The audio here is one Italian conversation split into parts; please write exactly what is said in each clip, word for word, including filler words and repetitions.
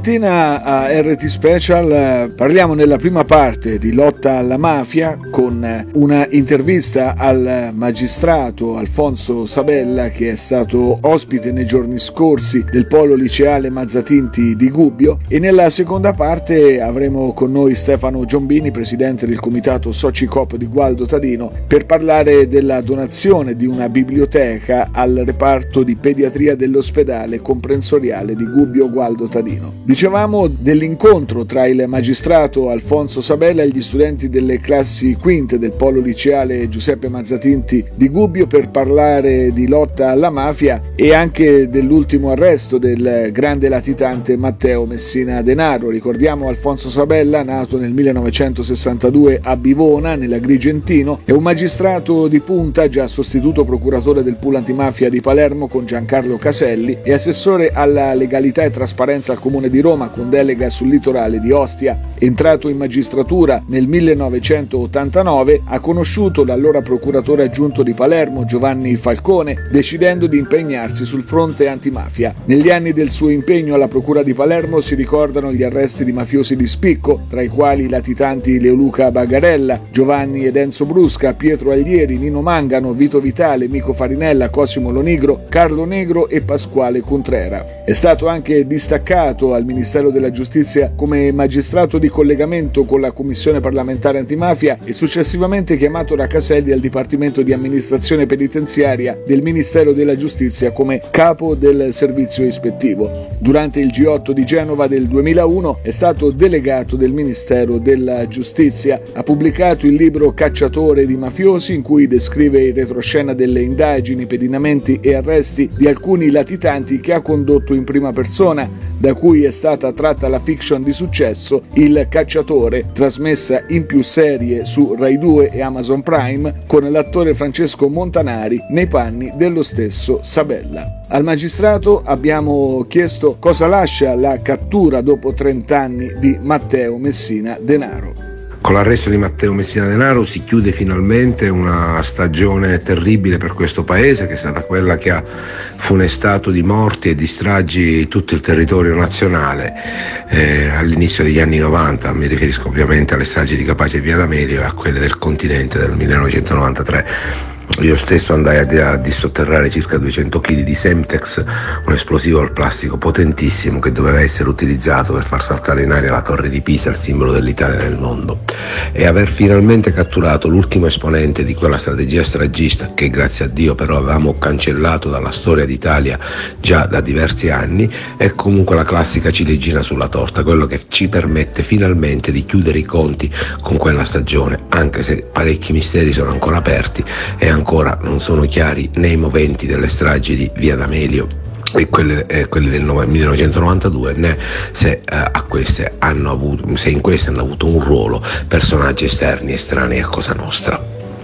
Stamattina a R T Special parliamo nella prima parte di lotta alla mafia con una intervista al magistrato Alfonso Sabella, che è stato ospite nei giorni scorsi del polo liceale Mazzatinti di Gubbio, e nella seconda parte avremo con noi Stefano Giombini, presidente del comitato Socicoop di Gualdo Tadino, per parlare della donazione di una biblioteca al reparto di pediatria dell'ospedale comprensoriale di Gubbio Gualdo Tadino. Dicevamo dell'incontro tra il magistrato Alfonso Sabella e gli studenti delle classi quinte del polo liceale Giuseppe Mazzatinti di Gubbio per parlare di lotta alla mafia e anche dell'ultimo arresto del grande latitante Matteo Messina Denaro. Ricordiamo Alfonso Sabella, nato nel millenovecentosessantadue a Bivona, nell'Agrigentino, è un magistrato di punta, già sostituto procuratore del pool antimafia di Palermo con Giancarlo Caselli e assessore alla legalità e trasparenza al Comune di Roma con delega sul litorale di Ostia. Entrato in magistratura nel millenovecentottantanove, ha conosciuto l'allora procuratore aggiunto di Palermo Giovanni Falcone, decidendo di impegnarsi sul fronte antimafia. Negli anni del suo impegno alla procura di Palermo si ricordano gli arresti di mafiosi di spicco, tra i quali i latitanti Leoluca Bagarella, Giovanni ed Enzo Brusca, Pietro Aglieri, Nino Mangano, Vito Vitale, Mico Farinella, Cosimo Lonigro, Carlo Negro e Pasquale Contrera. È stato anche distaccato al Ministero della Giustizia come magistrato di collegamento con la Commissione parlamentare antimafia e successivamente chiamato da Caselli al Dipartimento di Amministrazione Penitenziaria del Ministero della Giustizia come capo del servizio ispettivo. Durante il G otto di Genova del duemilauno è stato delegato del Ministero della Giustizia. Ha pubblicato il libro Cacciatore di mafiosi, in cui descrive il retroscena delle indagini, pedinamenti e arresti di alcuni latitanti che ha condotto in prima persona, da cui è stata tratta la fiction di successo Il Cacciatore, trasmessa in più serie su Rai due e Amazon Prime, con l'attore Francesco Montanari nei panni dello stesso Sabella. Al magistrato abbiamo chiesto cosa lascia la cattura dopo trent'anni di Matteo Messina Denaro. Con l'arresto di Matteo Messina Denaro si chiude finalmente una stagione terribile per questo paese, che è stata quella che ha funestato di morti e di stragi tutto il territorio nazionale eh, all'inizio degli anni novanta. Mi riferisco ovviamente alle stragi di Capaci e Via D'Amelio e a quelle del continente del millenovecentonovantatré. Io stesso andai a, a dissotterrare circa duecento chili di Semtex, un esplosivo al plastico potentissimo che doveva essere utilizzato per far saltare in aria la torre di Pisa, il simbolo dell'Italia nel mondo. E aver finalmente catturato l'ultimo esponente di quella strategia stragista, che grazie a Dio però avevamo cancellato dalla storia d'Italia già da diversi anni, è comunque la classica ciliegina sulla torta, quello che ci permette finalmente di chiudere i conti con quella stagione, anche se parecchi misteri sono ancora aperti e ancora non sono chiari né i moventi delle stragi di Via D'Amelio e quelle, eh, quelle del millenovecentonovantadue, né se, eh, a queste hanno avuto, se in queste hanno avuto un ruolo personaggi esterni estranei a Cosa Nostra.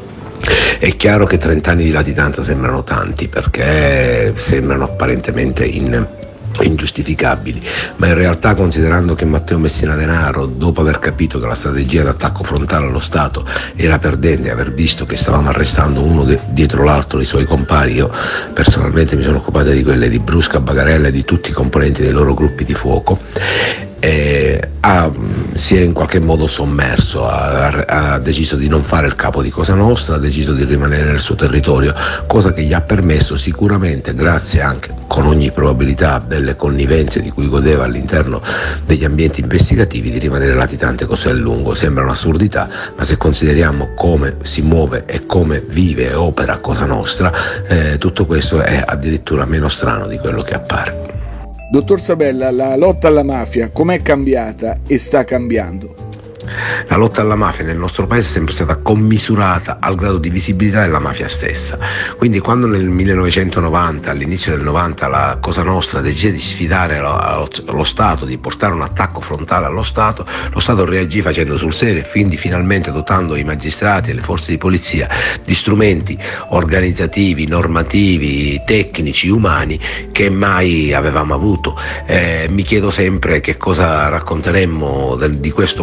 È chiaro che trent'anni di latitanza sembrano tanti, perché sembrano apparentemente in ingiustificabili, ma in realtà, considerando che Matteo Messina Denaro, dopo aver capito che la strategia d'attacco frontale allo Stato era perdente e aver visto che stavamo arrestando uno de- dietro l'altro i suoi compari, io personalmente mi sono occupato di quelle di Brusca, Bagarella e di tutti i componenti dei loro gruppi di fuoco, e ha, si è in qualche modo sommerso, ha, ha deciso di non fare il capo di Cosa Nostra, ha deciso di rimanere nel suo territorio, cosa che gli ha permesso sicuramente, grazie anche con ogni probabilità delle connivenze di cui godeva all'interno degli ambienti investigativi, di rimanere latitante così a lungo. Sembra un'assurdità, ma se consideriamo come si muove e come vive e opera Cosa Nostra, eh, tutto questo è addirittura meno strano di quello che appare. Dottor Sabella, la lotta alla mafia com'è cambiata e sta cambiando? La lotta alla mafia nel nostro paese è sempre stata commisurata al grado di visibilità della mafia stessa. Quindi quando nel millenovecentonovanta, all'inizio del novanta, la Cosa Nostra decise di sfidare lo, lo Stato, di portare un attacco frontale allo Stato, lo Stato reagì facendo sul serio e quindi finalmente dotando i magistrati e le forze di polizia di strumenti organizzativi, normativi, tecnici, umani che mai avevamo avuto. Eh, mi chiedo sempre che cosa racconteremmo del, di questo paese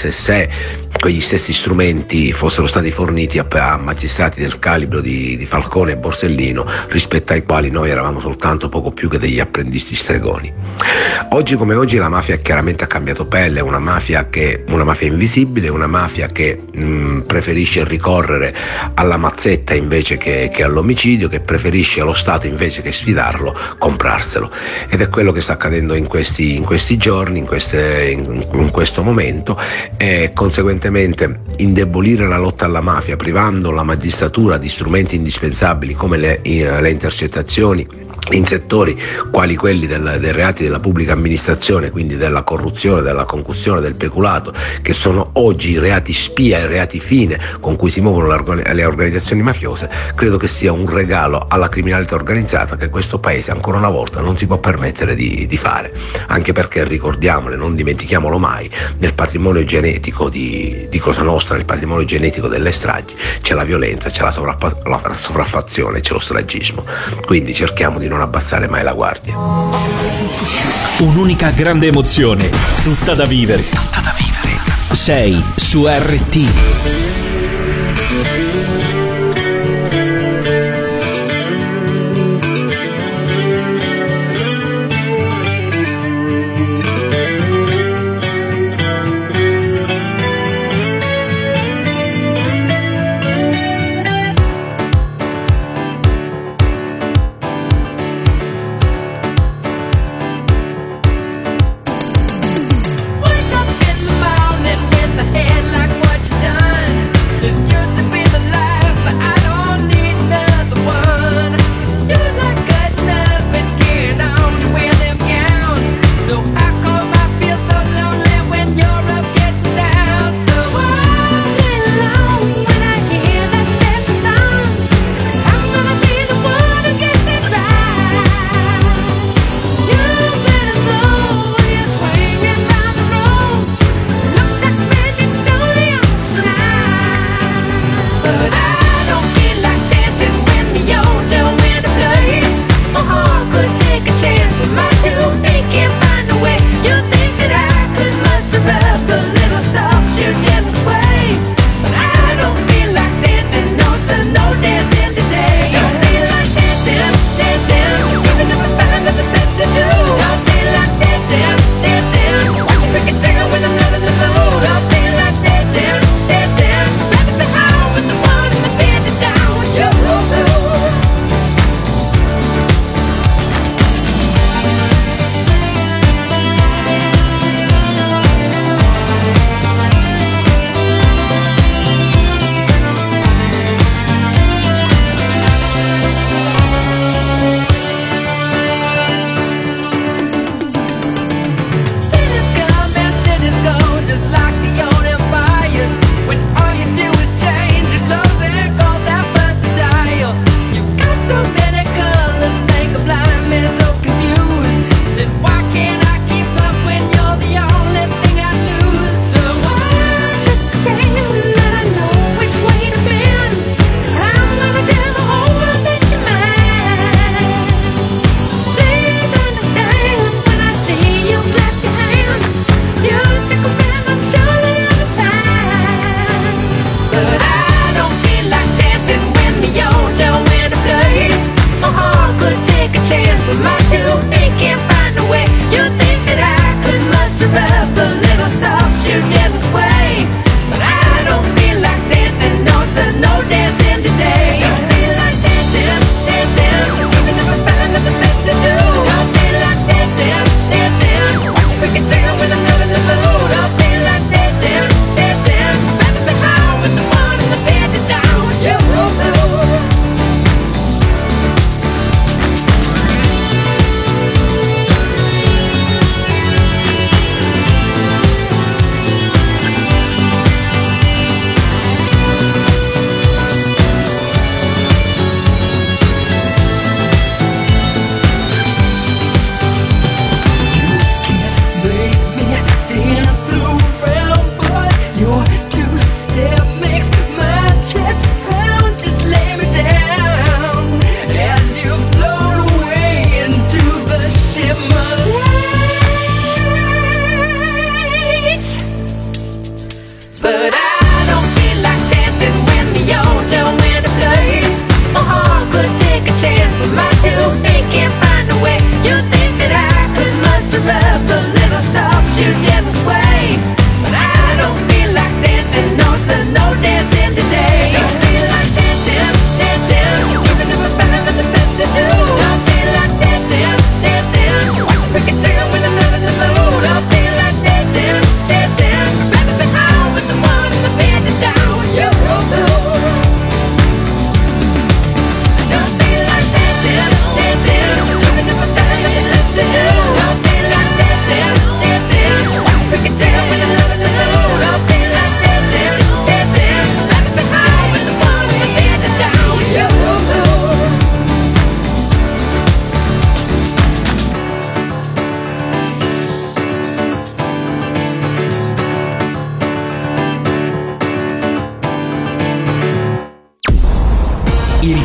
forse se quegli stessi strumenti fossero stati forniti a, a magistrati del calibro di, di Falcone e Borsellino, rispetto ai quali noi eravamo soltanto poco più che degli apprendisti stregoni. Oggi come oggi la mafia chiaramente ha cambiato pelle, è una mafia che una mafia invisibile, una mafia che mh, preferisce ricorrere alla mazzetta invece che, che all'omicidio, che preferisce allo Stato invece che sfidarlo, comprarselo, ed è quello che sta accadendo in questi, in questi giorni, in, queste, in, in questo momento, e conseguentemente indebolire la lotta alla mafia, privando la magistratura di strumenti indispensabili come le, le intercettazioni in settori quali quelli del, dei reati della pubblica amministrazione, quindi della corruzione, della concussione, del peculato, che sono oggi i reati spia e reati fine con cui si muovono le organizzazioni mafiose, credo che sia un regalo alla criminalità organizzata che questo paese ancora una volta non si può permettere di, di fare, anche perché, ricordiamolo, non dimentichiamolo mai, nel patrimonio genetico di, di Cosa Nostra, nel patrimonio genetico delle stragi, c'è la violenza, c'è la, sovrappa- la sovraffazione, c'è lo stragismo, quindi cerchiamo di non abbassare mai la guardia. Un'unica grande emozione, tutta da vivere. Tutta da vivere. Sei su R T. Wake up in the morning with the head like what you done.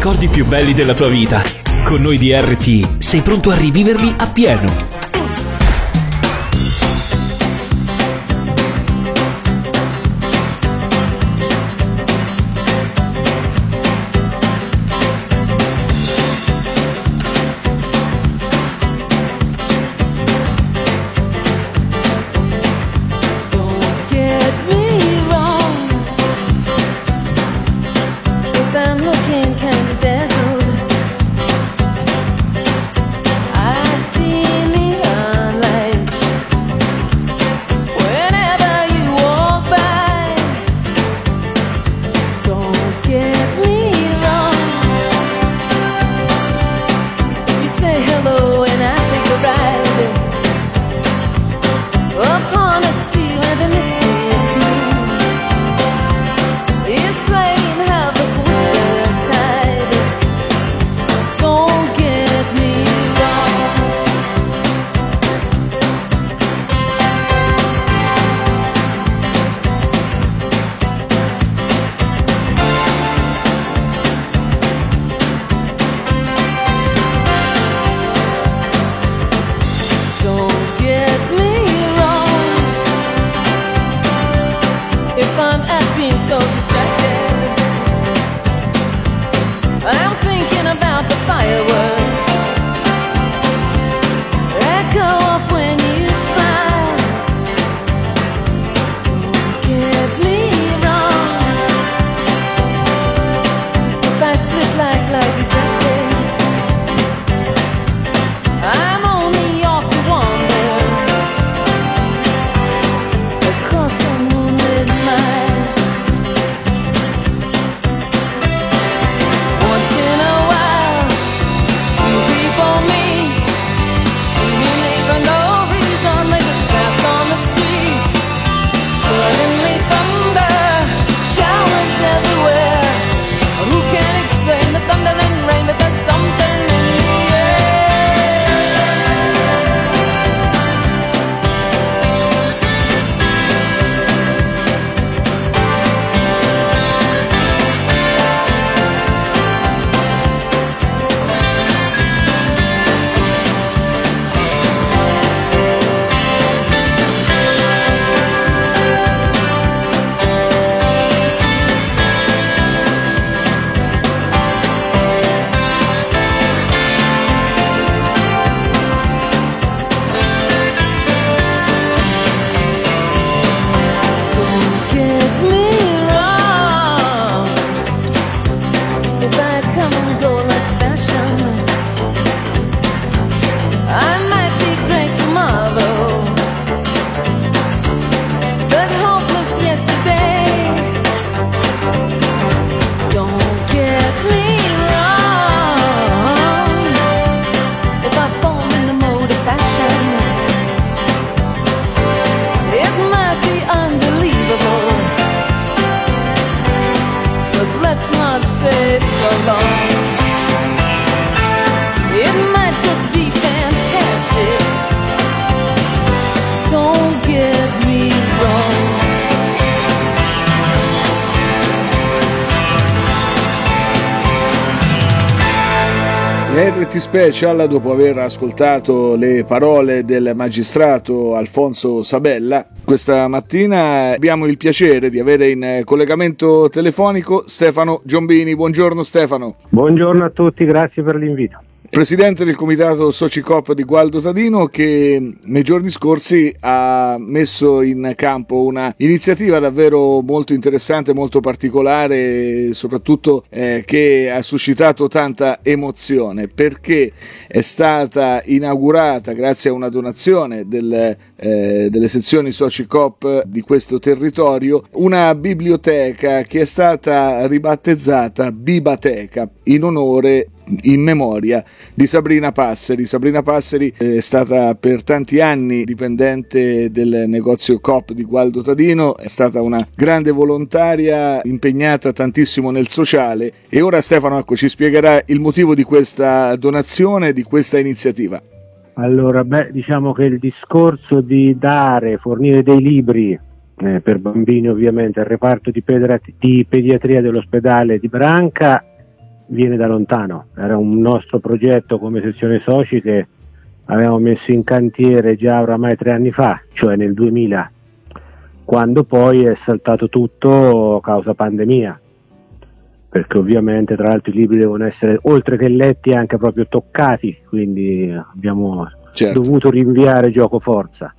ricordi più belli della tua vita. Con noi di R T sei pronto a riviverli appieno. R T Special, dopo aver ascoltato le parole del magistrato Alfonso Sabella, questa mattina abbiamo il piacere di avere in collegamento telefonico Stefano Giombini. Buongiorno Stefano. Buongiorno a tutti, grazie per l'invito. Presidente del comitato Socicoop di Gualdo Tadino, che nei giorni scorsi ha messo in campo una iniziativa davvero molto interessante, molto particolare, soprattutto eh, che ha suscitato tanta emozione, perché è stata inaugurata grazie a una donazione del, eh, delle sezioni Socicoop di questo territorio una biblioteca che è stata ribattezzata Bibateca in onore, in memoria di Sabrina Passeri. Sabrina Passeri è stata per tanti anni dipendente del negozio Coop di Gualdo Tadino, è stata una grande volontaria impegnata tantissimo nel sociale, e ora Stefano ecco, ci spiegherà il motivo di questa donazione, di questa iniziativa. Allora, beh, diciamo che il discorso di dare, fornire dei libri eh, per bambini ovviamente al reparto di, pedra- di pediatria dell'ospedale di Branca viene da lontano, era un nostro progetto come sezione soci che avevamo messo in cantiere già oramai tre anni fa, cioè nel duemila, quando poi è saltato tutto a causa pandemia, perché ovviamente tra l'altro i libri devono essere oltre che letti anche proprio toccati, quindi abbiamo certo. dovuto rinviare gioco forza.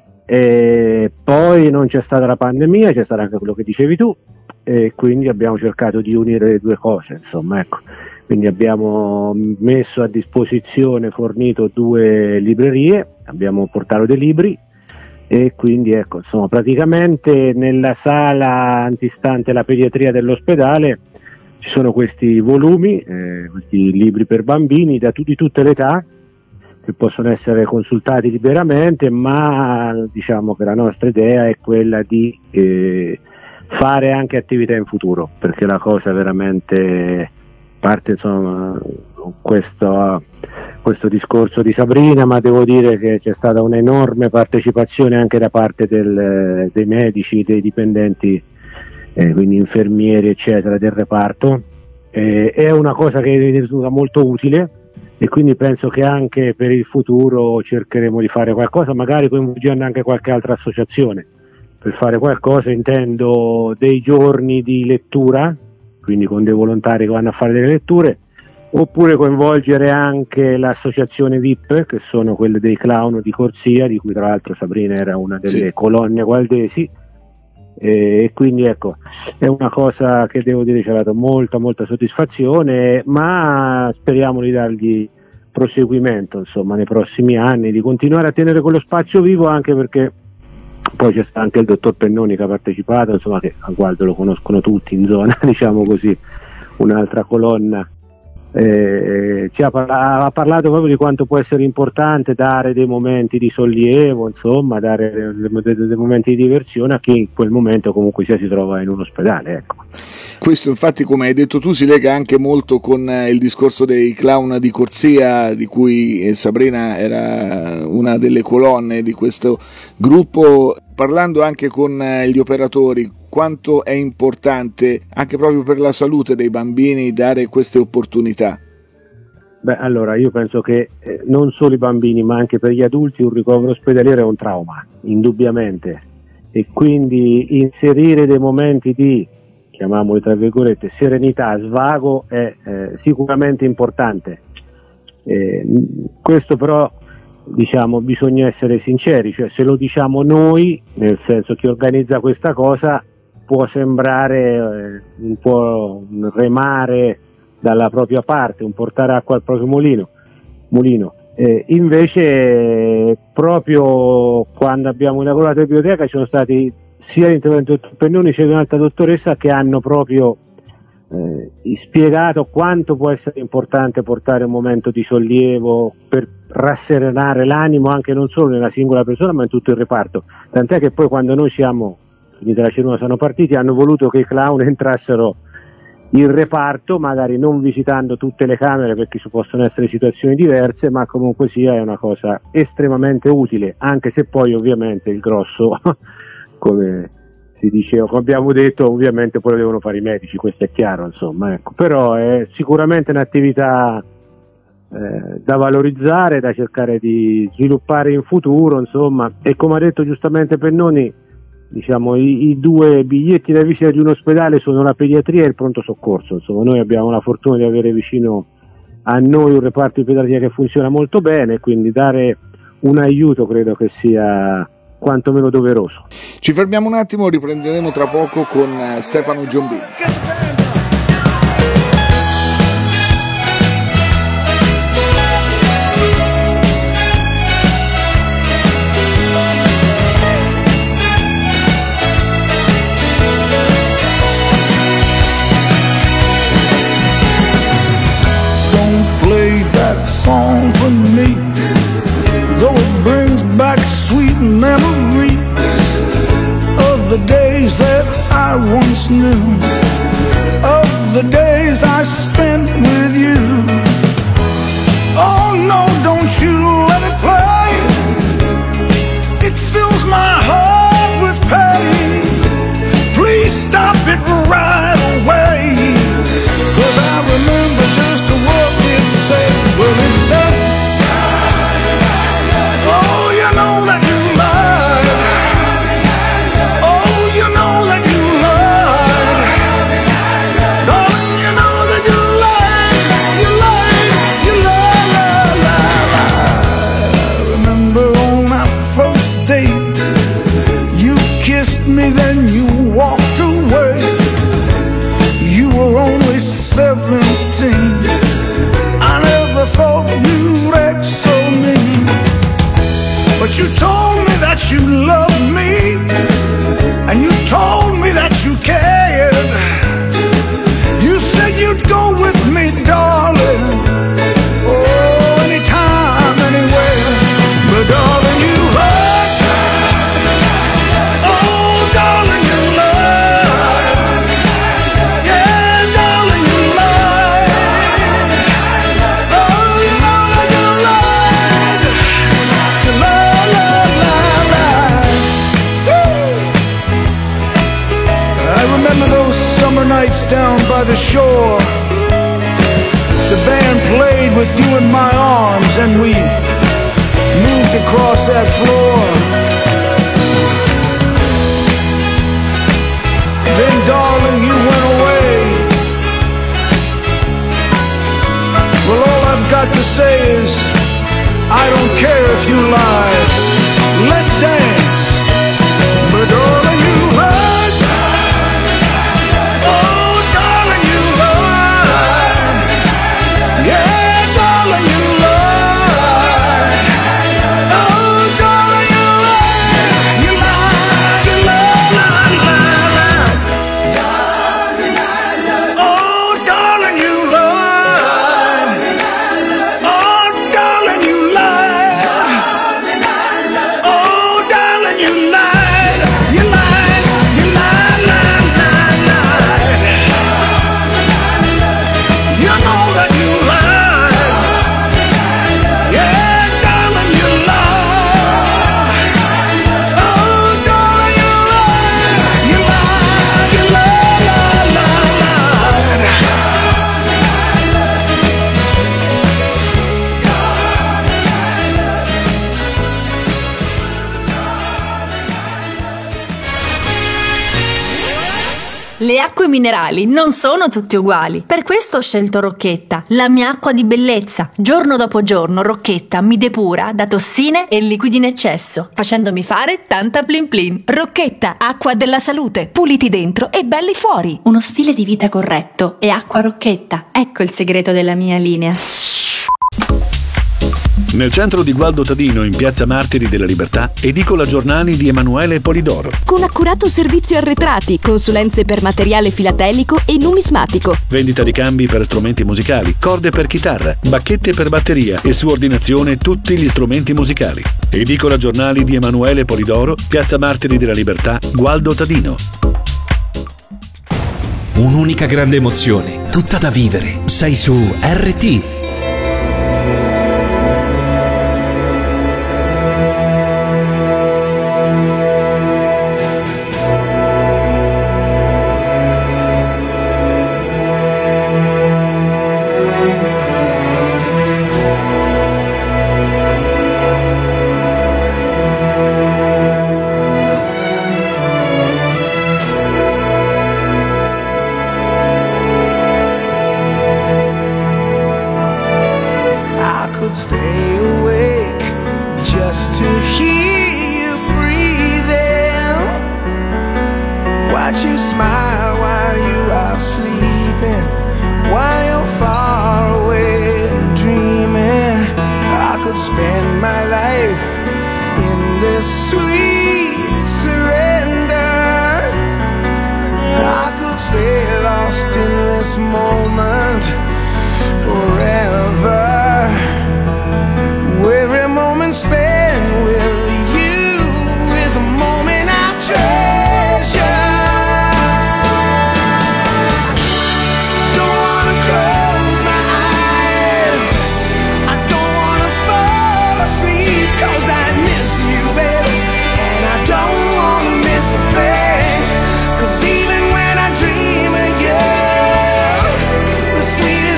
E poi non c'è stata la pandemia, c'è stato anche quello che dicevi tu, e quindi abbiamo cercato di unire le due cose, insomma, ecco. Quindi abbiamo messo a disposizione, fornito due librerie, abbiamo portato dei libri e quindi ecco, insomma, praticamente nella sala antistante la pediatria dell'ospedale ci sono questi volumi, eh, questi libri per bambini da tu- di tutte le età, che possono essere consultati liberamente, ma diciamo che la nostra idea è quella di eh, fare anche attività in futuro, perché la cosa veramente parte, insomma, questo, questo discorso di Sabrina, ma devo dire che c'è stata un'enorme partecipazione anche da parte del, dei medici, dei dipendenti, eh, quindi infermieri eccetera del reparto. Eh, è una cosa che risulta molto utile, e quindi penso che anche per il futuro cercheremo di fare qualcosa, magari coinvolgendo anche qualche altra associazione. Per fare qualcosa intendo dei giorni di lettura, quindi con dei volontari che vanno a fare delle letture, oppure coinvolgere anche l'associazione V I P, che sono quelle dei clown di corsia, di cui tra l'altro Sabrina era una delle sì. colonne gualdesi, e quindi ecco, è una cosa che devo dire ci ha dato molta molta soddisfazione, ma speriamo di dargli proseguimento, insomma, nei prossimi anni, di continuare a tenere quello spazio vivo, anche perché poi c'è stato anche il dottor Pennoni che ha partecipato, insomma, che a Gualdo lo conoscono tutti in zona, diciamo così, un'altra colonna. Eh, ci ha, parla- ha parlato proprio di quanto può essere importante dare dei momenti di sollievo, insomma, dare dei, dei, dei momenti di diversione a chi in quel momento comunque sia si trova in un ospedale, ecco. Questo infatti, come hai detto tu, si lega anche molto con il discorso dei clown di corsia, di cui Sabrina era una delle colonne di questo gruppo, parlando anche con gli operatori. Quanto è importante anche proprio per la salute dei bambini dare queste opportunità? Beh, allora io penso che eh, non solo i bambini ma anche per gli adulti un ricovero ospedaliero è un trauma, indubbiamente, e quindi inserire dei momenti di, chiamiamoli tra virgolette, serenità, svago è eh, sicuramente importante. Eh, questo però, diciamo, bisogna essere sinceri, cioè se lo diciamo noi, nel senso chi organizza questa cosa, può sembrare eh, un po' un remare dalla propria parte, un portare acqua al proprio mulino, mulino. Eh, invece proprio quando abbiamo inaugurato la biblioteca ci sono stati sia l'intervento del dottor Pennoni sia di un'altra dottoressa che hanno proprio eh, spiegato quanto può essere importante portare un momento di sollievo per rasserenare l'animo anche non solo nella singola persona ma in tutto il reparto, tant'è che poi quando noi siamo finita la cerimonia sono partiti, hanno voluto che i clown entrassero in reparto, magari non visitando tutte le camere perché ci possono essere situazioni diverse, ma comunque sia è una cosa estremamente utile, anche se poi ovviamente il grosso, come si diceva, come abbiamo detto, ovviamente poi lo devono fare i medici, questo è chiaro, insomma, ecco. Però è sicuramente un'attività eh, da valorizzare, da cercare di sviluppare in futuro, insomma, e come ha detto giustamente Pennoni, diciamo i, i due biglietti da visita di un ospedale sono la pediatria e il pronto soccorso, insomma noi abbiamo la fortuna di avere vicino a noi un reparto di pediatria che funziona molto bene, quindi dare un aiuto credo che sia quantomeno doveroso. Ci fermiamo un attimo, riprenderemo tra poco con Stefano Giombini. Song for me, though it brings back sweet memories of the days that I once knew, of the days I spent with you. Oh no, don't you let it play, it fills my heart with pain. Please stop it right away, 'cause I remember nights down by the shore, as the band played with you in my arms and we moved across that floor. Then darling, you went away. Well, all I've got to say is I don't care if you lied. Let's dance. But darling, you lied. Oh, darling, you lied. Yeah, darling, you lied. Oh, darling, you lied. You lied, you lied, lied, lied, lied. Darling, I love you. Oh, darling, you lied. Oh, darling, you lied. Oh, darling, you lied. You lied, you lied, lied, lied, lied. You know that you lied. Yeah, darling, you lied. Oh, darling, you lied. You lied, you lied, lied, lied, lied. Le acque minerali non sono tutte uguali. Per questo ho scelto Rocchetta, la mia acqua di bellezza. Giorno dopo giorno Rocchetta mi depura da tossine e liquidi in eccesso, facendomi fare tanta plin plin. Rocchetta, acqua della salute. Puliti dentro e belli fuori. Uno stile di vita corretto e acqua Rocchetta. Ecco il segreto della mia linea. Nel centro di Gualdo Tadino, in piazza Martiri della Libertà, edicola giornali di Emanuele Polidoro. Con accurato servizio arretrati, consulenze per materiale filatelico e numismatico. Vendita di cambi per strumenti musicali, corde per chitarra, bacchette per batteria e su ordinazione tutti gli strumenti musicali. Edicola giornali di Emanuele Polidoro, piazza Martiri della Libertà, Gualdo Tadino. Un'unica grande emozione, tutta da vivere. Sei su R T. Stay awake just to hear you breathing. Watch you smile while you are sleeping, while you're far away and dreaming. I could spend my life in this sweet surrender. I could stay lost in this moment forever. Every moment spent with you is a moment I treasure. Don't wanna close my eyes, I don't wanna fall asleep, 'cause I miss you, baby, and I don't wanna miss a thing. 'Cause even when I dream of you, the sweetest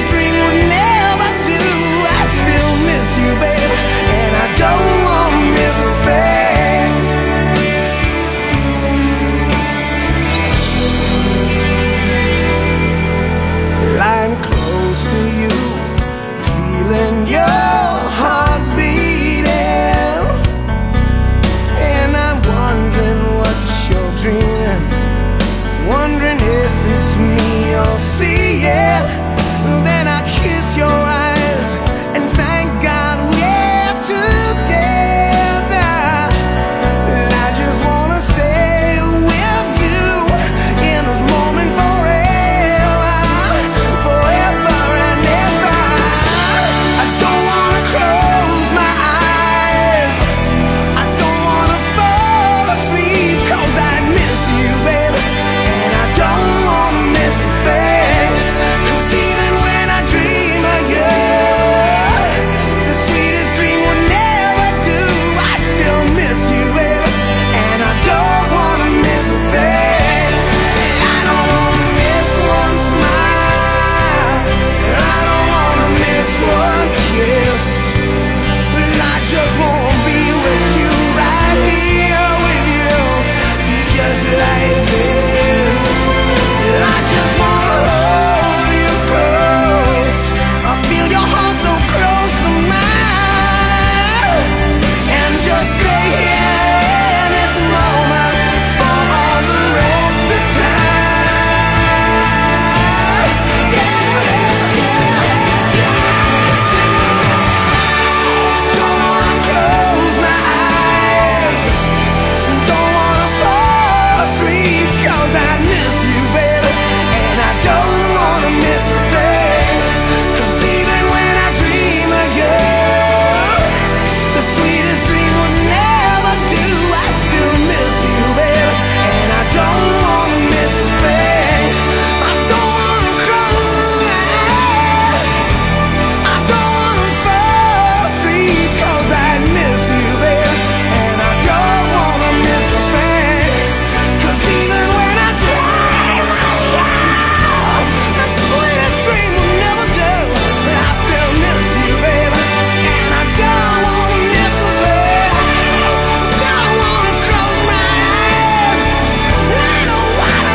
sweet, 'cause I miss you, baby, and I don't wanna miss a thing. 'Cause even when I dream of you, the sweetest dream would never do. I still miss you, baby, and I don't wanna miss a thing. I don't wanna close my eyes, I don't wanna fall asleep, 'cause I miss you, baby, and I don't wanna miss a thing. 'Cause even when I dream of you, the sweetest dream will never do. But I still miss you, baby, and I don't wanna miss a thing. Don't wanna close my eyes, I don't wanna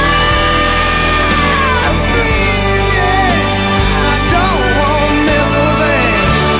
fall asleep, yeah. I don't wanna miss a thing.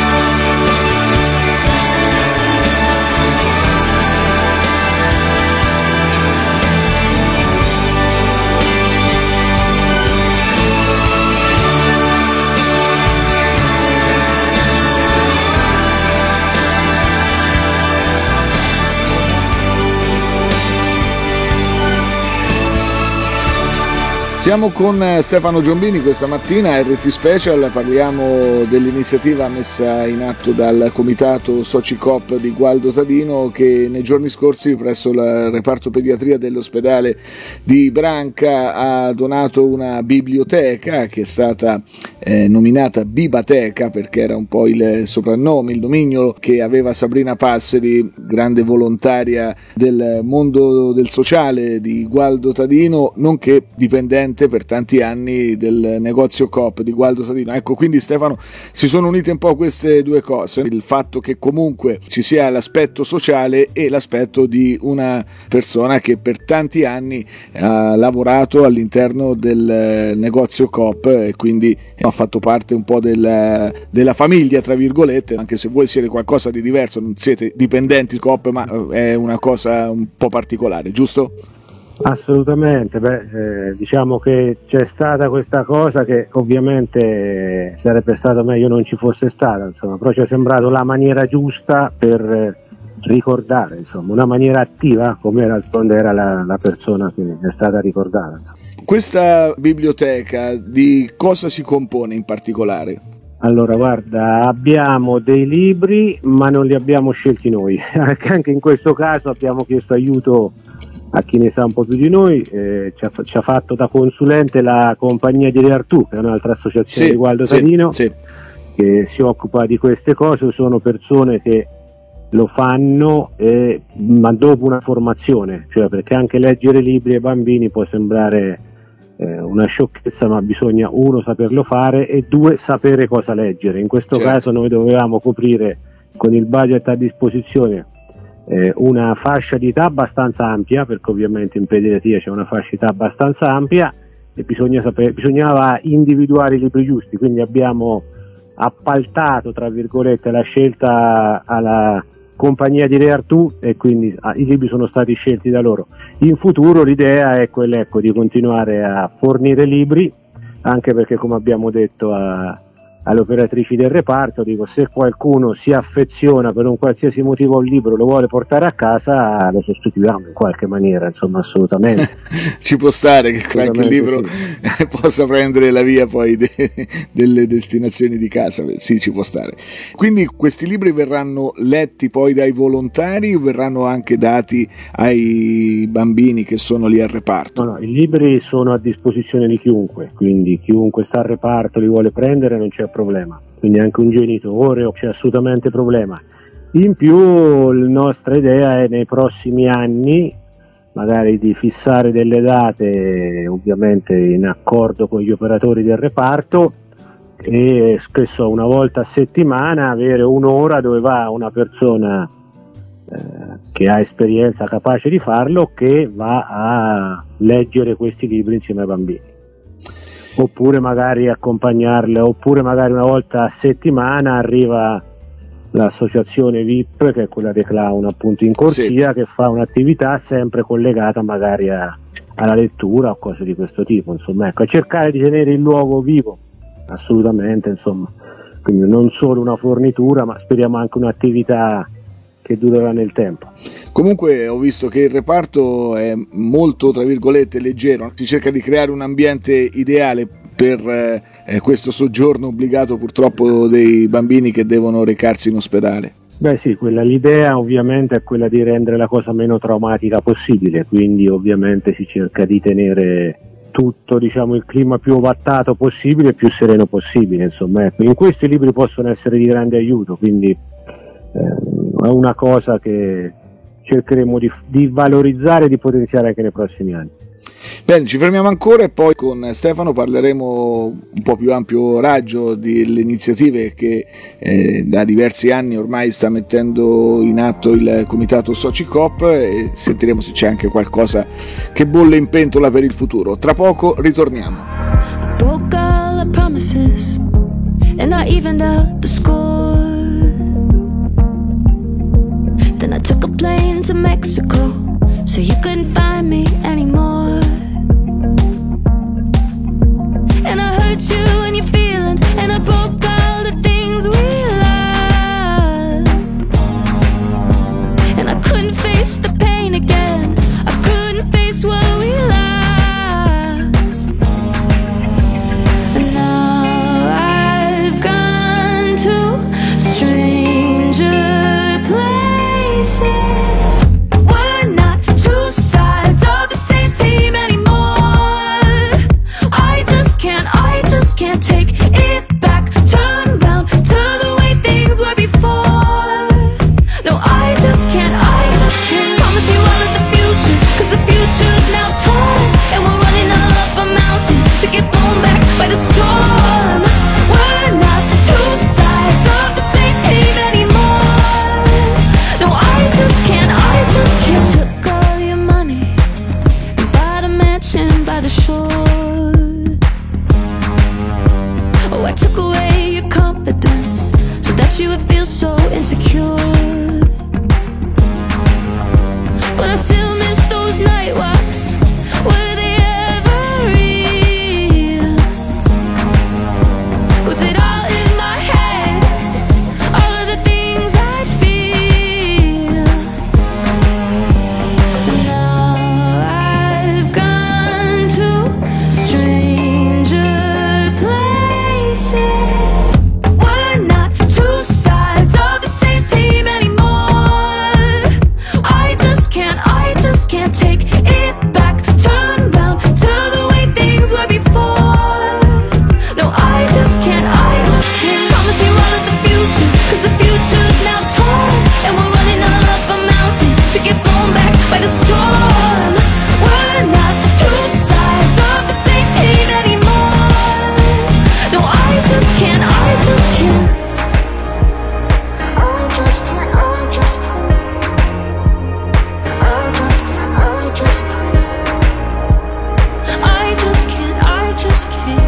Siamo con Stefano Giombini questa mattina a R T Special, parliamo dell'iniziativa messa in atto dal comitato Socicoop di Gualdo Tadino, che nei giorni scorsi presso il reparto pediatria dell'ospedale di Branca ha donato una biblioteca che è stata eh, nominata Bibateca perché era un po' il soprannome, il nomignolo che aveva Sabrina Passeri, grande volontaria del mondo del sociale di Gualdo Tadino, nonché dipendente per tanti anni del negozio Coop di Gualdo Tadino. Ecco, quindi Stefano, si sono unite un po' queste due cose, il fatto che comunque ci sia l'aspetto sociale e l'aspetto di una persona che per tanti anni ha lavorato all'interno del negozio Coop e quindi ha fatto parte un po' del, della famiglia, tra virgolette, anche se voi siete qualcosa di diverso, non siete dipendenti Coop, ma è una cosa un po' particolare, giusto? Assolutamente, beh, eh, diciamo che c'è stata questa cosa che ovviamente sarebbe stato meglio non ci fosse stata, insomma, però ci è sembrato la maniera giusta per eh, ricordare, insomma, una maniera attiva come d'altronde era la, la persona che è stata ricordata. Insomma. Questa biblioteca di cosa si compone in particolare? Allora, guarda, abbiamo dei libri ma non li abbiamo scelti noi, anche in questo caso abbiamo chiesto aiuto a chi ne sa un po' più di noi, eh, ci, ha, ci ha fatto da consulente la compagnia di Re Artù, che è un'altra associazione sì, di Gualdo sì, Tadino, sì. che si occupa di queste cose. Sono persone che lo fanno eh, ma dopo una formazione, cioè perché anche leggere libri ai bambini può sembrare eh, una sciocchezza, ma bisogna uno saperlo fare e due sapere cosa leggere. In questo certo. caso noi dovevamo coprire con il budget a disposizione Eh, una fascia di età abbastanza ampia, perché ovviamente in pediatria c'è una fascia di età abbastanza ampia e bisogna sapere, bisognava individuare i libri giusti, quindi abbiamo appaltato tra virgolette la scelta alla compagnia di Re Artù e quindi ah, i libri sono stati scelti da loro. In futuro l'idea è quella, ecco, di continuare a fornire libri, anche perché, come abbiamo detto a alle operatrici del reparto, dico, se qualcuno si affeziona per un qualsiasi motivo a un libro, lo vuole portare a casa, lo sostituiamo in qualche maniera, insomma, assolutamente. Ci può stare che qualche libro sì. possa prendere la via poi de- delle destinazioni di casa, sì, ci può stare. Quindi questi libri verranno letti poi dai volontari o verranno anche dati ai bambini che sono lì al reparto? No, no, i libri sono a disposizione di chiunque, quindi chiunque sta al reparto li vuole prendere, non c'è problema, quindi anche un genitore, c'è assolutamente problema. In più la nostra idea è nei prossimi anni magari di fissare delle date, ovviamente in accordo con gli operatori del reparto, e spesso una volta a settimana avere un'ora dove va una persona eh, che ha esperienza, capace di farlo, che va a leggere questi libri insieme ai bambini. Oppure magari accompagnarle, oppure magari una volta a settimana arriva l'associazione V I P, che è quella dei clown appunto in corsia, sì. che fa un'attività sempre collegata magari a, alla lettura o cose di questo tipo, insomma, ecco, a cercare di tenere il luogo vivo, assolutamente, insomma, quindi non solo una fornitura, ma speriamo anche un'attività che durerà nel tempo. Comunque ho visto che il reparto è molto, tra virgolette, leggero, si cerca di creare un ambiente ideale per eh, questo soggiorno obbligato purtroppo dei bambini che devono recarsi in ospedale. Beh sì, quella, l'idea ovviamente è quella di rendere la cosa meno traumatica possibile, quindi ovviamente si cerca di tenere tutto, diciamo, il clima più ovattato possibile e più sereno possibile, insomma. Ecco, in questo i libri possono essere di grande aiuto, quindi eh, è una cosa che cercheremo di, di valorizzare e di potenziare anche nei prossimi anni. Bene, ci fermiamo ancora e poi con Stefano parleremo un po' più ampio raggio delle iniziative che eh, da diversi anni ormai sta mettendo in atto il comitato Socicoop e sentiremo se c'è anche qualcosa che bolle in pentola per il futuro. Tra poco ritorniamo. I broke all the promises and I evened out the score. Then I took a plane to Mexico so you couldn't find me anymore. And I hurt you and your feelings, and I broke all the things we loved. And I couldn't face the pain again, I couldn't face what we lost. And now I've gone to stranger places. We're not two sides of the same team anymore. I just can't, I just can't take it back. Turn around to the way things were before. No, I just can't, I just can't promise you all of the future, cause the future's now torn, and we're running up a mountain to get blown back by the storm. We're not two sides of the same team anymore. No, I just can't, I just can't. Took all your money and bought a mansion by the shore. Oh, I took away your confidence so that you would feel so insecure. But I still miss those night walks. Were they ever real? Was it all in my head? All of the things I'd feel. And now I've gone to stranger places. We're not two sides of the same team anymore. I just can't, I just can't take it back. Turn around to the way things were before. No, I just can't, I just can't promise you all of the future, cause the future's now torn, and we're running up a mountain to get blown back by the storm. We're not two sides of the same team anymore. No, I just can't, I just can't. I just can't, I just can't. I just can't, I just can't. I just can't, I just can't.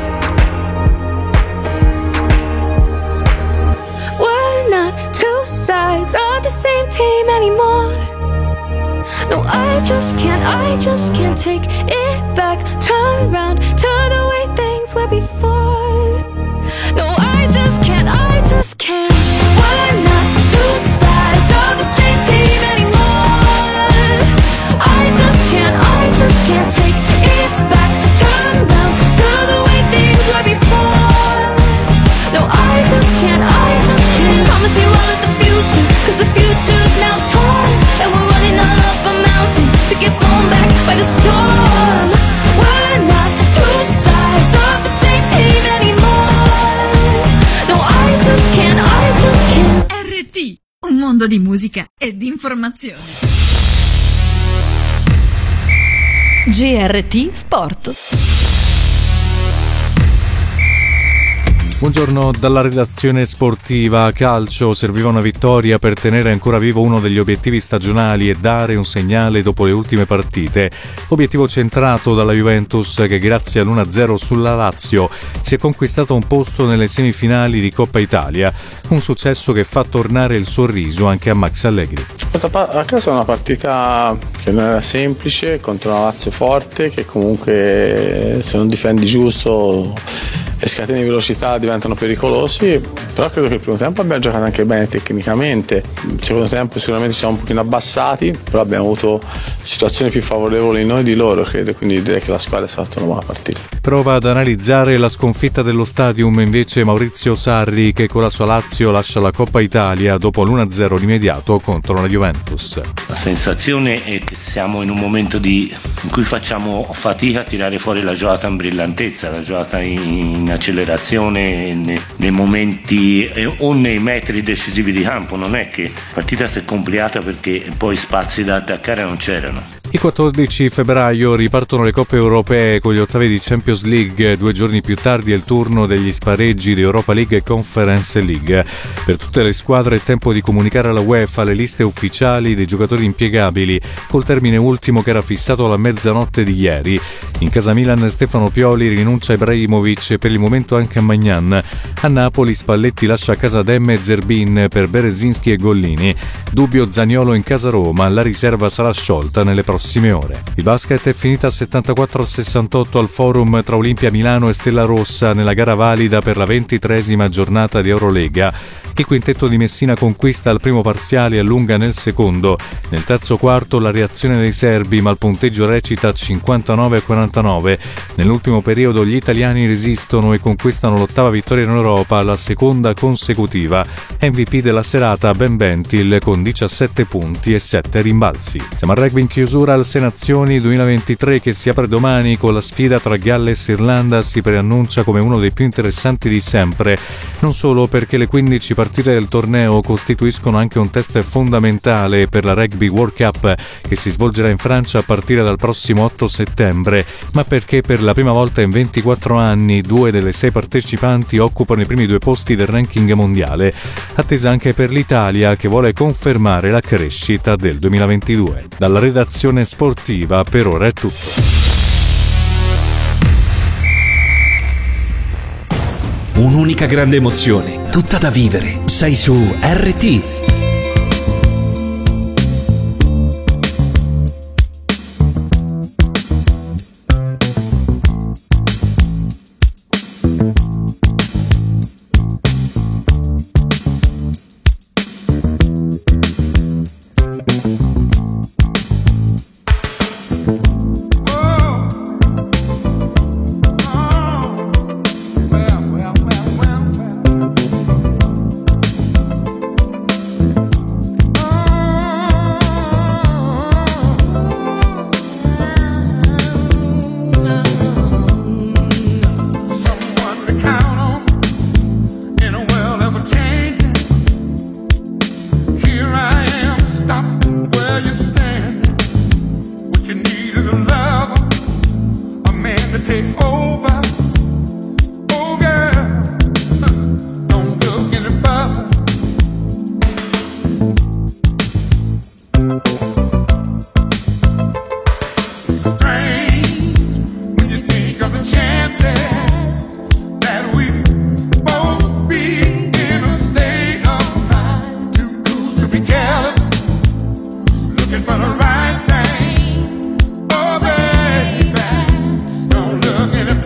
We're not two sides of the same team anymore. No, I just can't, I just can't take it back. Turn around to the way things were before. No, I just can't, I just can't. We're not two sides of the same team anymore. I just can't, I just can't take it back. Turn around to the way things were before. No, I just can't, I just can't promise you all of the future, cause the future's now torn, and we're running up a mountain to get blown back by the storm. We're not two sides of the same team anymore. No, I just can't, I just can't. R T, un mondo di musica e di informazione. G R T Sport. Buongiorno dalla redazione sportiva. Calcio, serviva una vittoria per tenere ancora vivo uno degli obiettivi stagionali e dare un segnale dopo le ultime partite. Obiettivo centrato dalla Juventus che grazie all'uno a zero sulla Lazio si è conquistato un posto nelle semifinali di Coppa Italia, un successo che fa tornare il sorriso anche a Max Allegri. A casa è una partita che non era semplice contro una Lazio forte che comunque se non difendi giusto e scateni di velocità diventano pericolosi, però credo che il primo tempo abbia giocato anche bene tecnicamente. Il secondo tempo sicuramente ci siamo un pochino abbassati, però abbiamo avuto situazioni più favorevoli noi di loro, credo, quindi direi che la squadra è stata una buona partita. Prova ad analizzare la sconfitta dello Stadium invece Maurizio Sarri, che con la sua Lazio lascia la Coppa Italia dopo l'uno a zero rimediato contro la Juventus. La sensazione è che siamo in un momento di, in cui facciamo fatica a tirare fuori la giocata in brillantezza, la giocata in accelerazione nei, nei momenti o nei metri decisivi di campo. Non è che la partita si è complicata perché poi spazi da attaccare non c'erano. Il quattordici febbraio ripartono le coppe europee con gli ottavi di Champions League. Due giorni più tardi è il turno degli spareggi di Europa League e Conference League. Per tutte le squadre è tempo di comunicare alla UEFA le liste ufficiali dei giocatori impiegabili, col termine ultimo che era fissato alla mezzanotte di ieri. In casa Milan Stefano Pioli rinuncia a Ibrahimovic e per il momento anche a Magnan. A Napoli Spalletti lascia a casa Demme e Zerbin per Berezinski e Gollini. Dubbio Zaniolo in casa Roma, la riserva sarà sciolta nelle prossime ore. Il basket è finita sessantaquattro a sessantotto al Forum tra Olimpia Milano e Stella Rossa nella gara valida per la ventitreesima giornata di Eurolega. Il quintetto di Messina conquista il primo parziale e allunga nel secondo. Nel terzo quarto la reazione dei serbi, ma il punteggio recita cinquantanove a quarantanove. Nell'ultimo periodo gli italiani resistono e conquistano l'ottava vittoria in Europa, la seconda consecutiva. M V P della serata Ben Bentil con diciassette punti e sette rimbalzi. Siamo al rugby in chiusura al Sei Nazioni duemilaventitré che si apre domani con la sfida tra Galles e Irlanda. Si preannuncia come uno dei più interessanti di sempre, non solo perché le quindici partite del torneo costituiscono anche un test fondamentale per la Rugby World Cup che si svolgerà in Francia a partire dal prossimo otto settembre, ma perché per la prima volta in ventiquattro anni due delle sei partecipanti occupano i primi due posti del ranking mondiale, attesa anche per l'Italia che vuole confermare la crescita del duemilaventidue. Dalla redazione sportiva per ora è tutto. Un'unica grande emozione, tutta da vivere. Sei su R T. For the right thing, oh baby, don't look any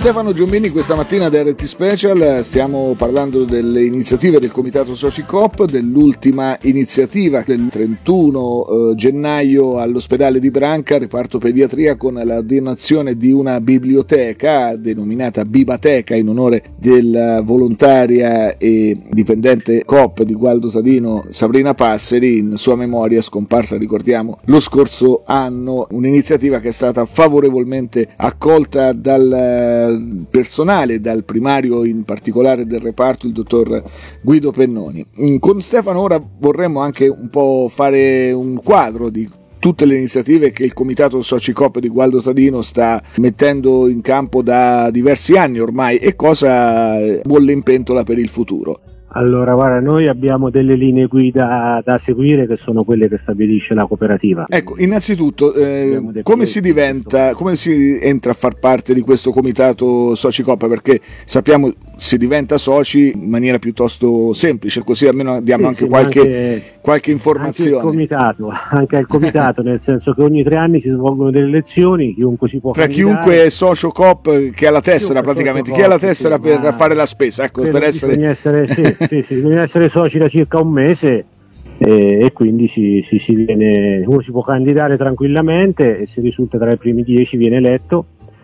Stefano Giombini questa mattina da R T Special stiamo parlando delle iniziative del Comitato Socicoop, dell'ultima iniziativa del trentuno eh, gennaio all'ospedale di Branca, reparto pediatria, con la donazione di una biblioteca denominata Bibateca in onore della volontaria e dipendente Coop di Gualdo Sadino Sabrina Passeri, in sua memoria scomparsa, ricordiamo, lo scorso anno. Un'iniziativa che è stata favorevolmente accolta dal personale, dal primario in particolare del reparto, il dottor Guido Pennoni. Con Stefano ora vorremmo anche un po' fare un quadro di tutte le iniziative che il Comitato Socicoop di Gualdo Sadino sta mettendo in campo da diversi anni ormai e cosa bolle in pentola per il futuro. Allora, guarda, noi abbiamo delle linee guida da seguire che sono quelle che stabilisce la cooperativa. Ecco, innanzitutto, eh, come si diventa, come si entra a far parte di questo Comitato Socicoop? Perché sappiamo si diventa soci in maniera piuttosto semplice, così almeno diamo sì, anche, sì, qualche, anche qualche informazione. Anche al comitato, anche al comitato nel senso che ogni tre anni si svolgono delle elezioni, chiunque si può Tra candidare. chiunque socio Coop che ha la tessera praticamente, chi ha la tessera sì, per fare la spesa, ecco, per essere... essere sì, sì, sì, bisogna essere soci da circa un mese e, e quindi si, si, si viene, uno si può candidare tranquillamente e se risulta tra i primi dieci viene eletto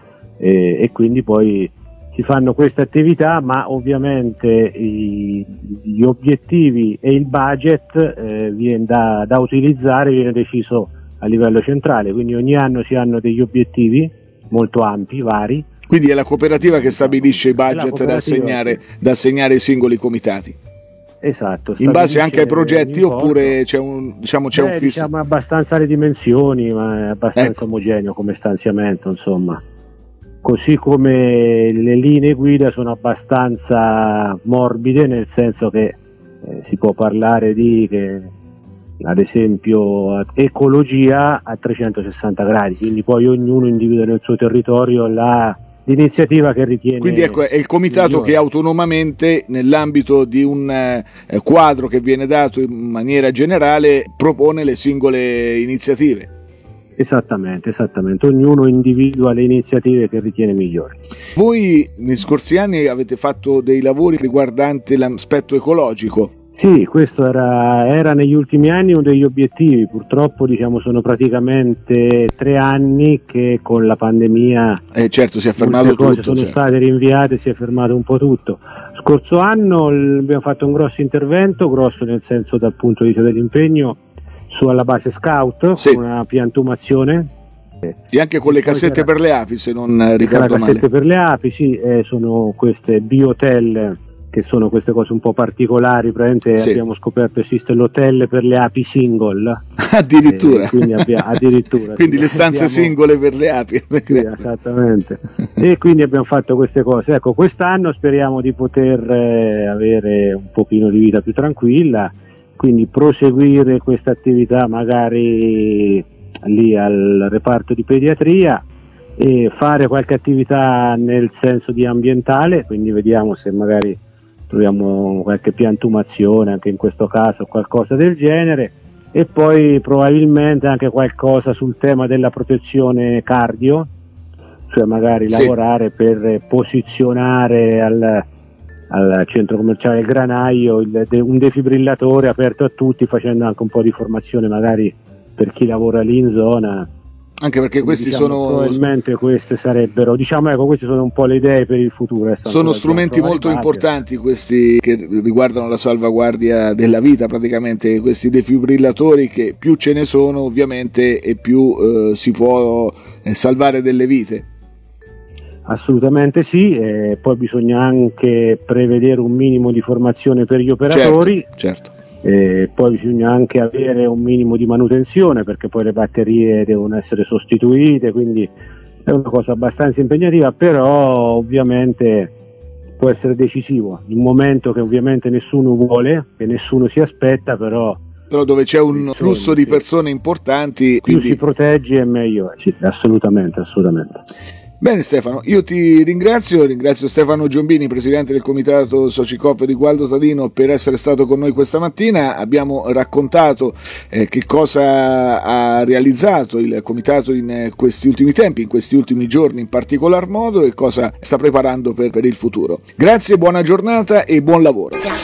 e, e quindi poi si fanno queste attività, ma ovviamente i, gli obiettivi e il budget eh, viene da, da utilizzare viene deciso a livello centrale, quindi ogni anno si hanno degli obiettivi molto ampi, vari. Quindi è la cooperativa che stabilisce i budget da assegnare, da assegnare ai singoli comitati. Esatto. In base anche ai progetti oppure c'è un, diciamo, c'è Beh, un fisso? Diciamo abbastanza le dimensioni, ma è abbastanza ecco. omogeneo come stanziamento, insomma. Così come le linee guida sono abbastanza morbide, nel senso che eh, si può parlare di che, ad esempio ecologia a trecentosessanta gradi, quindi poi ognuno individua nel suo territorio la, l'iniziativa che ritiene. Quindi ecco, è il comitato migliore, che autonomamente nell'ambito di un eh, quadro che viene dato in maniera generale propone le singole iniziative. Esattamente, esattamente, ognuno individua le iniziative che ritiene migliori. Voi negli scorsi anni avete fatto dei lavori riguardanti l'aspetto ecologico. Sì, questo era, era negli ultimi anni uno degli obiettivi, purtroppo diciamo sono praticamente tre anni che con la pandemia eh certo si è fermato tutto, sono certo. state rinviate, si è fermato un po' tutto. Scorso anno abbiamo fatto un grosso intervento, grosso nel senso dal punto di vista dell'impegno, su alla base scout, sì. Con una piantumazione e anche con le cassette per le api, se non ricordo male. Le cassette per le api, sì, eh, sono queste biotel che sono queste cose un po' particolari, praticamente sì. Abbiamo scoperto esiste l'hotel per le api single. Addirittura. Eh, quindi abbiamo, addirittura quindi sì, le stanze abbiamo, singole per le api. Sì, esattamente. E quindi abbiamo fatto queste cose. Ecco, quest'anno speriamo di poter eh, avere un pochino di vita più tranquilla, quindi proseguire questa attività magari lì al reparto di pediatria e fare qualche attività nel senso di ambientale, quindi vediamo se magari troviamo qualche piantumazione anche in questo caso, qualcosa del genere, e poi probabilmente anche qualcosa sul tema della protezione cardio, cioè magari sì. lavorare per posizionare al al centro commerciale del Granaio il, de, un defibrillatore aperto a tutti, facendo anche un po' di formazione magari per chi lavora lì in zona, anche perché questi diciamo, sono probabilmente queste sarebbero, diciamo, ecco, queste sono un po' le idee per il futuro. Sono strumenti molto importanti questi che riguardano la salvaguardia della vita, praticamente questi defibrillatori, che più ce ne sono ovviamente e più eh, si può eh, salvare delle vite. Assolutamente sì, e poi bisogna anche prevedere un minimo di formazione per gli operatori, certo, certo. E poi bisogna anche avere un minimo di manutenzione, perché poi le batterie devono essere sostituite, quindi è una cosa abbastanza impegnativa, però ovviamente può essere decisivo in un momento che ovviamente nessuno vuole, che nessuno si aspetta, però però dove c'è un flusso di persone importanti, più quindi si protegge e meglio è, sì, assolutamente, assolutamente. Bene Stefano, io ti ringrazio, ringrazio Stefano Giombini, presidente del comitato Socicoop di Gualdo Tadino, per essere stato con noi questa mattina. Abbiamo raccontato eh, che cosa ha realizzato il comitato in questi ultimi tempi, in questi ultimi giorni in particolar modo, e cosa sta preparando per, per il futuro. Grazie, buona giornata e buon lavoro.